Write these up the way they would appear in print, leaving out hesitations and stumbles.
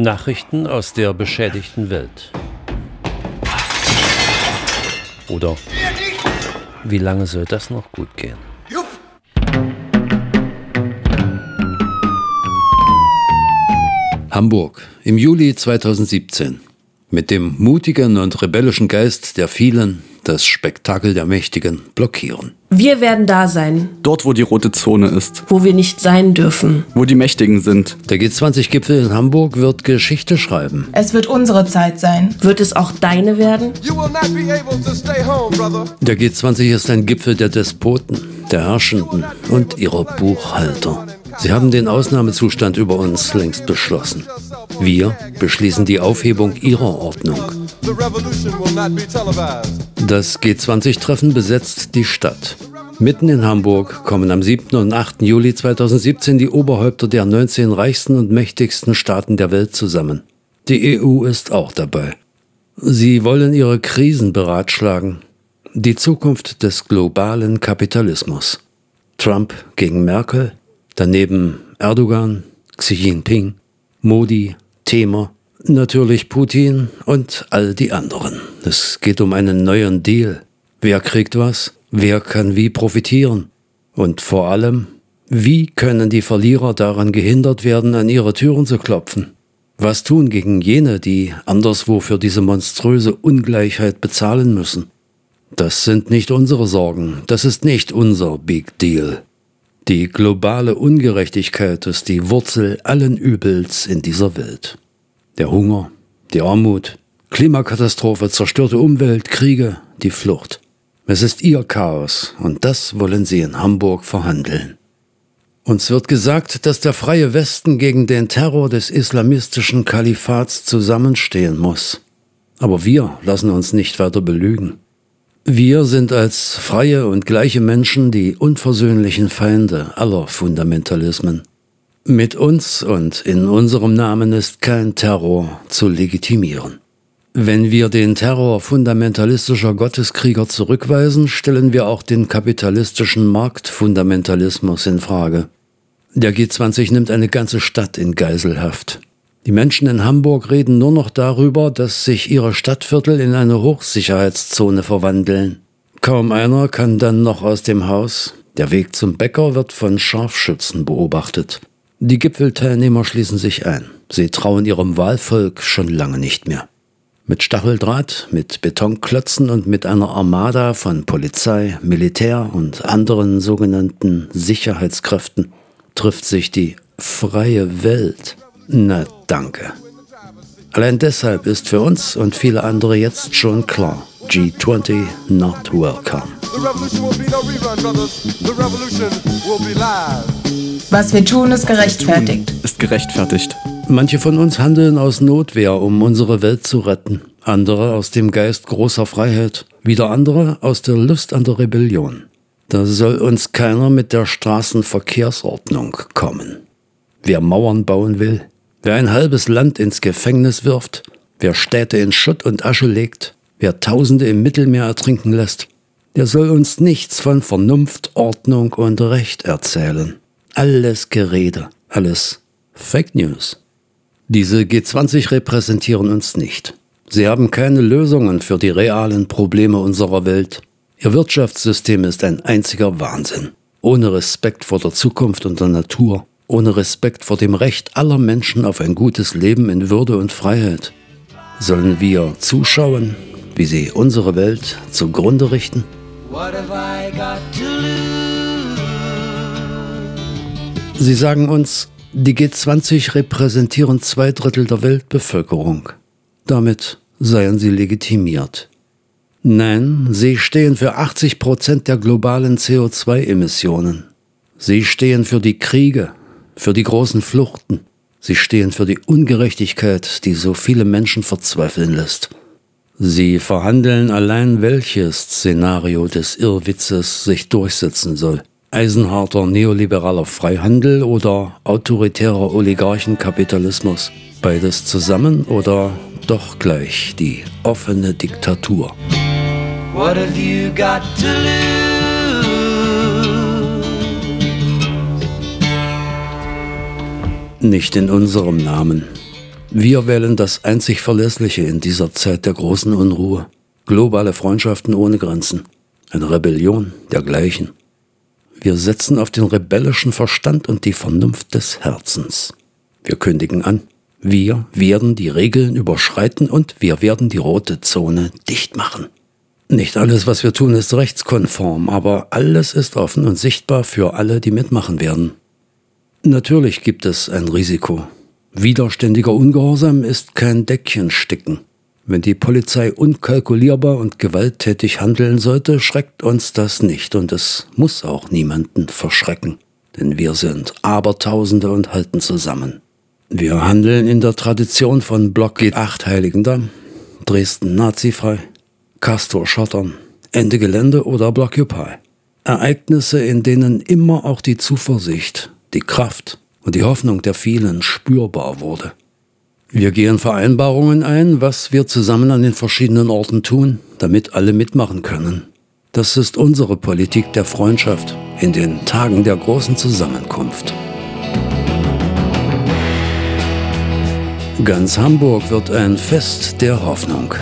Nachrichten aus der beschädigten Welt. Oder wie lange soll das noch gut gehen? Hamburg im Juli 2017. Mit dem mutigen und rebellischen Geist der vielen das Spektakel der Mächtigen blockieren. Wir werden da sein. Dort, wo die rote Zone ist. Wo wir nicht sein dürfen. Wo die Mächtigen sind. Der G20-Gipfel in Hamburg wird Geschichte schreiben. Es wird unsere Zeit sein. Wird es auch deine werden? Der G20 ist ein Gipfel der Despoten, der Herrschenden und ihrer Buchhalter. Sie haben den Ausnahmezustand über uns längst beschlossen. Wir beschließen die Aufhebung ihrer Ordnung. Das G20-Treffen besetzt die Stadt. Mitten in Hamburg kommen am 7. und 8. Juli 2017 die Oberhäupter der 19 reichsten und mächtigsten Staaten der Welt zusammen. Die EU ist auch dabei. Sie wollen ihre Krisen beratschlagen. Die Zukunft des globalen Kapitalismus. Trump gegen Merkel, daneben Erdogan, Xi Jinping, Modi, Temer, natürlich Putin und all die anderen. Es geht um einen neuen Deal. Wer kriegt was? Wer kann wie profitieren? Und vor allem, wie können die Verlierer daran gehindert werden, an ihre Türen zu klopfen? Was tun gegen jene, die anderswo für diese monströse Ungleichheit bezahlen müssen? Das sind nicht unsere Sorgen, das ist nicht unser Big Deal. Die globale Ungerechtigkeit ist die Wurzel allen Übels in dieser Welt. Der Hunger, die Armut, Klimakatastrophe, zerstörte Umwelt, Kriege, die Flucht. Es ist ihr Chaos und das wollen sie in Hamburg verhandeln. Uns wird gesagt, dass der freie Westen gegen den Terror des islamistischen Kalifats zusammenstehen muss. Aber wir lassen uns nicht weiter belügen. Wir sind als freie und gleiche Menschen die unversöhnlichen Feinde aller Fundamentalismen. Mit uns und in unserem Namen ist kein Terror zu legitimieren. Wenn wir den Terror fundamentalistischer Gotteskrieger zurückweisen, stellen wir auch den kapitalistischen Marktfundamentalismus in Frage. Der G20 nimmt eine ganze Stadt in Geiselhaft. Die Menschen in Hamburg reden nur noch darüber, dass sich ihre Stadtviertel in eine Hochsicherheitszone verwandeln. Kaum einer kann dann noch aus dem Haus. Der Weg zum Bäcker wird von Scharfschützen beobachtet. Die Gipfelteilnehmer schließen sich ein. Sie trauen ihrem Wahlvolk schon lange nicht mehr. Mit Stacheldraht, mit Betonklötzen und mit einer Armada von Polizei, Militär und anderen sogenannten Sicherheitskräften trifft sich die freie Welt. Na, danke. Allein deshalb ist für uns und viele andere jetzt schon klar, G20 not welcome. Was wir tun, ist gerechtfertigt. Ist gerechtfertigt. Manche von uns handeln aus Notwehr, um unsere Welt zu retten. Andere aus dem Geist großer Freiheit. Wieder andere aus der Lust an der Rebellion. Da soll uns keiner mit der Straßenverkehrsordnung kommen. Wer Mauern bauen will, wer ein halbes Land ins Gefängnis wirft, wer Städte in Schutt und Asche legt, wer Tausende im Mittelmeer ertrinken lässt, der soll uns nichts von Vernunft, Ordnung und Recht erzählen. Alles Gerede, alles Fake News. Diese G20 repräsentieren uns nicht. Sie haben keine Lösungen für die realen Probleme unserer Welt. Ihr Wirtschaftssystem ist ein einziger Wahnsinn. Ohne Respekt vor der Zukunft und der Natur. Ohne Respekt vor dem Recht aller Menschen auf ein gutes Leben in Würde und Freiheit. Sollen wir zuschauen, wie sie unsere Welt zugrunde richten? Sie sagen uns, die G20 repräsentieren 2/3 der Weltbevölkerung. Damit seien sie legitimiert. Nein, sie stehen für 80% der globalen CO2-Emissionen. Sie stehen für die Kriege, für die großen Fluchten. Sie stehen für die Ungerechtigkeit, die so viele Menschen verzweifeln lässt. Sie verhandeln allein, welches Szenario des Irrwitzes sich durchsetzen soll. Eisenharter neoliberaler Freihandel oder autoritärer Oligarchenkapitalismus. Beides zusammen oder doch gleich die offene Diktatur. What have you got to lose? Nicht in unserem Namen. Wir wählen das einzig Verlässliche in dieser Zeit der großen Unruhe. Globale Freundschaften ohne Grenzen. Eine Rebellion dergleichen. Wir setzen auf den rebellischen Verstand und die Vernunft des Herzens. Wir kündigen an, wir werden die Regeln überschreiten und wir werden die rote Zone dicht machen. Nicht alles, was wir tun, ist rechtskonform, aber alles ist offen und sichtbar für alle, die mitmachen werden. Natürlich gibt es ein Risiko. Widerständiger Ungehorsam ist kein Deckchensticken. Wenn die Polizei unkalkulierbar und gewalttätig handeln sollte, schreckt uns das nicht und es muss auch niemanden verschrecken. Denn wir sind Abertausende und halten zusammen. Wir handeln in der Tradition von Block G8 Heiligendamm, Dresden nazifrei, Castor Schottern, Ende Gelände oder Blockupy. Ereignisse, in denen immer auch die Zuversicht, die Kraft und die Hoffnung der vielen spürbar wurde. Wir gehen Vereinbarungen ein, was wir zusammen an den verschiedenen Orten tun, damit alle mitmachen können. Das ist unsere Politik der Freundschaft in den Tagen der großen Zusammenkunft. Ganz Hamburg wird ein Fest der Hoffnung.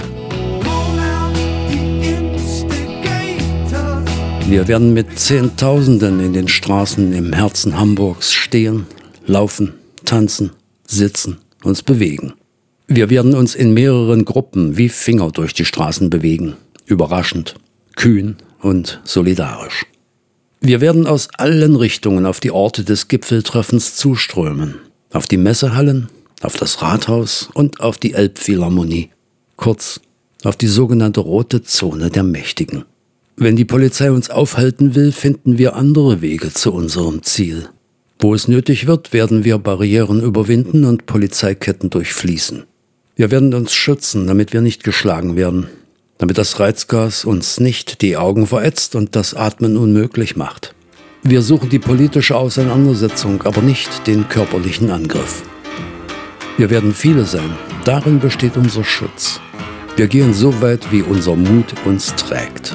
Wir werden mit Zehntausenden in den Straßen im Herzen Hamburgs stehen, laufen, tanzen, sitzen, uns bewegen. Wir werden uns in mehreren Gruppen wie Finger durch die Straßen bewegen, überraschend, kühn und solidarisch. Wir werden aus allen Richtungen auf die Orte des Gipfeltreffens zuströmen, auf die Messehallen, auf das Rathaus und auf die Elbphilharmonie, kurz auf die sogenannte rote Zone der Mächtigen. Wenn die Polizei uns aufhalten will, finden wir andere Wege zu unserem Ziel. Wo es nötig wird, werden wir Barrieren überwinden und Polizeiketten durchfließen. Wir werden uns schützen, damit wir nicht geschlagen werden, damit das Reizgas uns nicht die Augen verätzt und das Atmen unmöglich macht. Wir suchen die politische Auseinandersetzung, aber nicht den körperlichen Angriff. Wir werden viele sein, darin besteht unser Schutz. Wir gehen so weit, wie unser Mut uns trägt.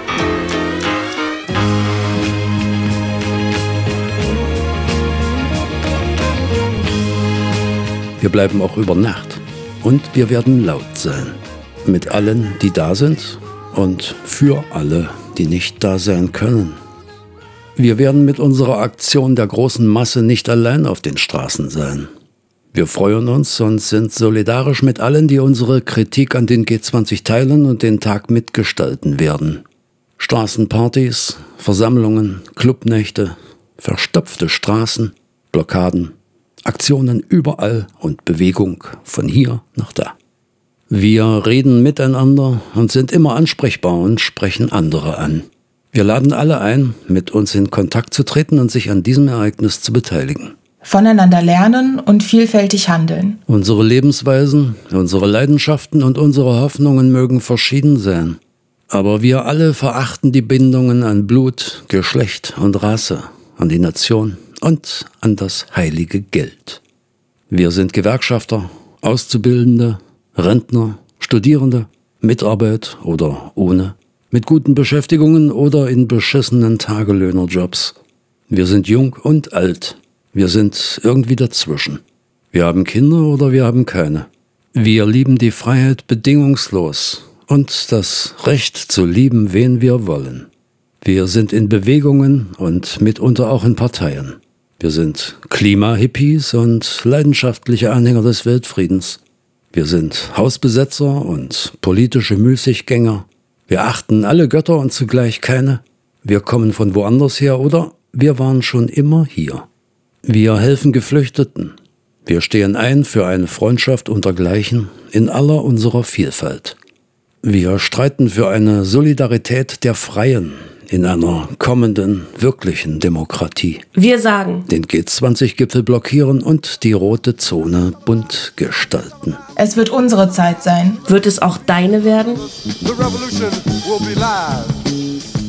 Wir bleiben auch über Nacht und wir werden laut sein. Mit allen, die da sind und für alle, die nicht da sein können. Wir werden mit unserer Aktion der großen Masse nicht allein auf den Straßen sein. Wir freuen uns und sind solidarisch mit allen, die unsere Kritik an den G20 teilen und den Tag mitgestalten werden. Straßenpartys, Versammlungen, Clubnächte, verstopfte Straßen, Blockaden, Aktionen überall und Bewegung von hier nach da. Wir reden miteinander und sind immer ansprechbar und sprechen andere an. Wir laden alle ein, mit uns in Kontakt zu treten und sich an diesem Ereignis zu beteiligen. Voneinander lernen und vielfältig handeln. Unsere Lebensweisen, unsere Leidenschaften und unsere Hoffnungen mögen verschieden sein. Aber wir alle verachten die Bindungen an Blut, Geschlecht und Rasse, an die Nation und an das heilige Geld. Wir sind Gewerkschafter, Auszubildende, Rentner, Studierende, mit Arbeit oder ohne, mit guten Beschäftigungen oder in beschissenen Tagelöhnerjobs. Wir sind jung und alt. Wir sind irgendwie dazwischen. Wir haben Kinder oder wir haben keine. Wir lieben die Freiheit bedingungslos und das Recht zu lieben, wen wir wollen. Wir sind in Bewegungen und mitunter auch in Parteien. Wir sind Klimahippies und leidenschaftliche Anhänger des Weltfriedens. Wir sind Hausbesetzer und politische Müßiggänger. Wir achten alle Götter und zugleich keine. Wir kommen von woanders her oder wir waren schon immer hier. Wir helfen Geflüchteten. Wir stehen ein für eine Freundschaft untergleichen in aller unserer Vielfalt. Wir streiten für eine Solidarität der Freien in einer kommenden, wirklichen Demokratie. Wir sagen, Den G20-Gipfel blockieren und die rote Zone bunt gestalten. Es wird unsere Zeit sein. wird es auch deine werden? The revolution will be live.